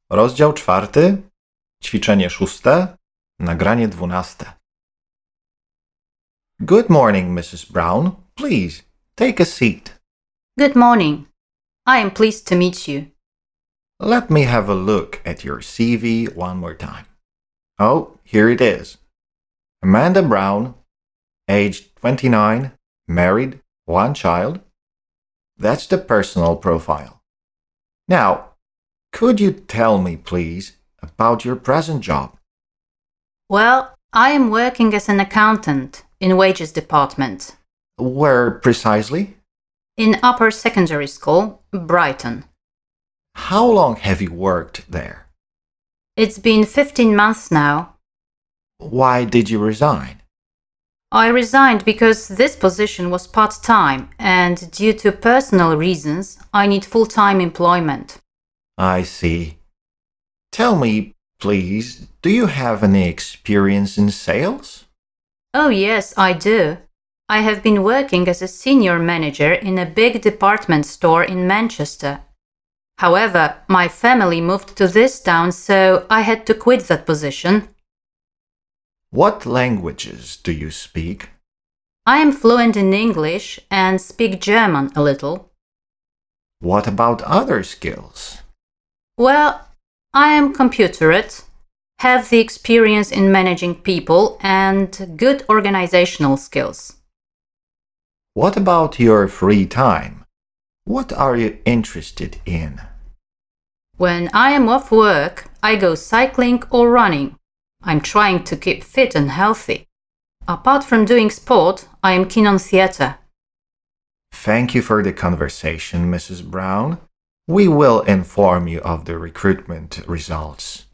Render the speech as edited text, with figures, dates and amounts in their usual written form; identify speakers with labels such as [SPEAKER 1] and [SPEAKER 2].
[SPEAKER 1] Rozdział 4, ćwiczenie 6, nagranie 12. Good morning, Mrs. Brown. Please, take a seat.
[SPEAKER 2] Good morning. I am pleased to meet you.
[SPEAKER 1] Let me have a look at your CV one more time. Oh, here it is. Amanda Brown, age 29, married, one child. That's the personal profile. Now, could you tell me, please, about your present job?
[SPEAKER 2] Well, I am working as an accountant in wages department
[SPEAKER 1] Where precisely?
[SPEAKER 2] in upper secondary school, Brighton.
[SPEAKER 1] How long have you worked there?
[SPEAKER 2] It's been 15 months now.
[SPEAKER 1] Why did you resign?
[SPEAKER 2] I resigned because this position was part-time and due to personal reasons, I need full-time employment.
[SPEAKER 1] I see. Tell me, please, do you have any experience in sales?
[SPEAKER 2] Oh yes, I do. I have been working as a senior manager in a big department store in Manchester. However, my family moved to this town, so I had to quit that position.
[SPEAKER 1] What languages do you speak?
[SPEAKER 2] I am fluent in English and speak German a little.
[SPEAKER 1] What about other skills?
[SPEAKER 2] Well, I am computerate, have the experience in managing people and good organizational skills.
[SPEAKER 1] What about your free time? What are you interested in?
[SPEAKER 2] When I am off work, I go cycling or running. I'm trying to keep fit and healthy. Apart from doing sport, I am keen on theatre.
[SPEAKER 1] Thank you for the conversation, Mrs. Brown. We will inform you of the recruitment results.